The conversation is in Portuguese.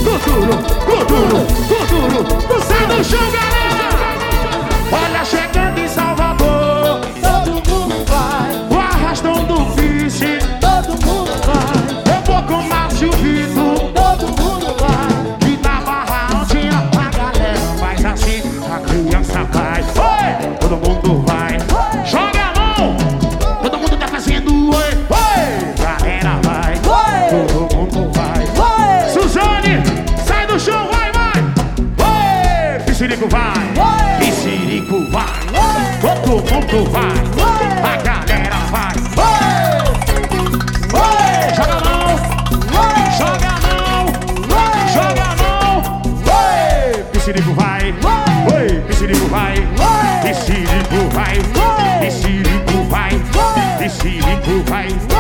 Sai do chão, galera! Olha, chegando em Salvador, Todo mundo vai, o arrastão do Fish, todo mundo vai, eu vou com o Márcio Vitor. todo mundo vai. E na Barra Altinha a galera faz assim, a criança vai. Oi! Todo mundo vai. Joga a mão! Todo mundo tá fazendo oi! Oi! Galera vai. Todo mundo vai. Suzane, sai do chão, vai, vai! Oi! Piscirico vai. Piscirico vai. Todo mundo vai. A galera vai. Oi! Joga a mão! Joga a mão! Joga a mão! Oi! Piscirico vai! Oi! Piscirico vai! Piscirico vai! Piscirico vai! Piscirico vai!